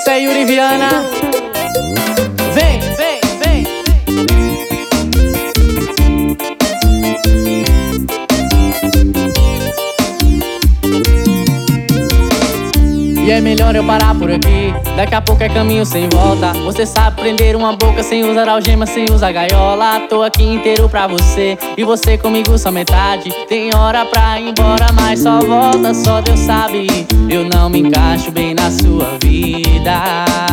Isso é Yuri Viana. Vem, vem, vem. E é melhor eu parar por aqui. Daqui a pouco é caminho sem volta. Você sabe prender uma boca sem usar algema, sem usar gaiola. Tô aqui inteiro pra você e você comigo só metade. Tem hora pra ir embora, mas só volta, só Deus sabe. Eu não me encaixo bem na sua vida.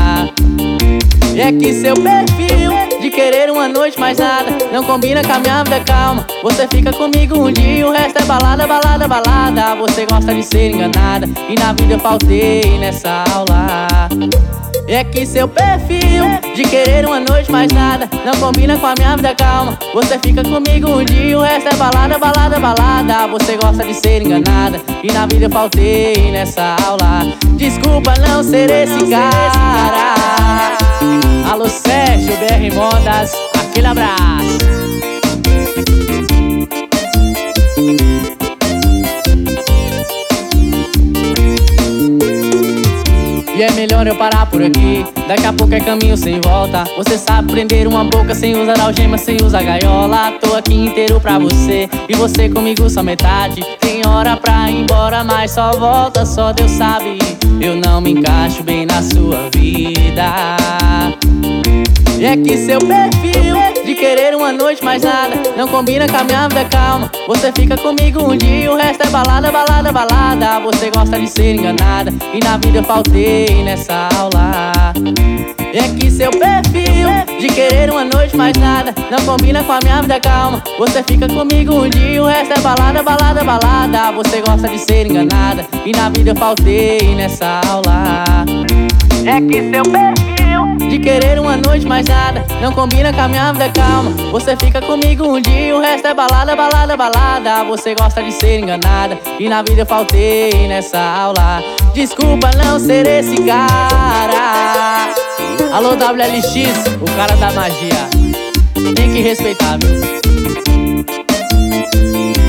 E é que seu perfil de querer uma noite mais nada não combina com a minha vida calma. Você fica comigo um dia, o resto é balada, balada, balada. Você gosta de ser enganada e na vida eu faltei nessa aula. E é que seu perfil de querer uma noite mais nada não combina com a minha vida calma. Você fica comigo um dia, o resto é balada, balada, balada. Você gosta de ser enganada e na vida eu faltei nessa aula. Desculpa não ser esse cara. Alô Sérgio, BR Modas, aquele abraço. E é melhor eu parar por aqui. Daqui a pouco é caminho sem volta. Você sabe prender uma boca sem usar algema, sem usar gaiola. Tô aqui inteiro pra você e você comigo só metade. Tem hora pra ir embora, mas só volta, só Deus sabe. Eu não me encaixo bem na sua vida. E é que seu perfil de querer uma noite mais nada não combina com a minha vida calma. Você fica comigo um dia, o resto é balada, balada, balada. Você gosta de ser enganada e na vida eu faltei nessa aula. E é que seu perfil de querer uma noite mais nada não combina com a minha vida calma. Você fica comigo um dia, o resto é balada, balada, balada. Você gosta de ser enganada e na vida eu faltei nessa aula. É que seu perfil de querer uma noite mais nada não combina com a minha vida calma. Você fica comigo um dia, o resto é balada, balada, balada. Você gosta de ser enganada e na vida eu faltei nessa aula. Desculpa não ser esse cara. Alô WLX, o cara da magia. Tem que respeitar, viu?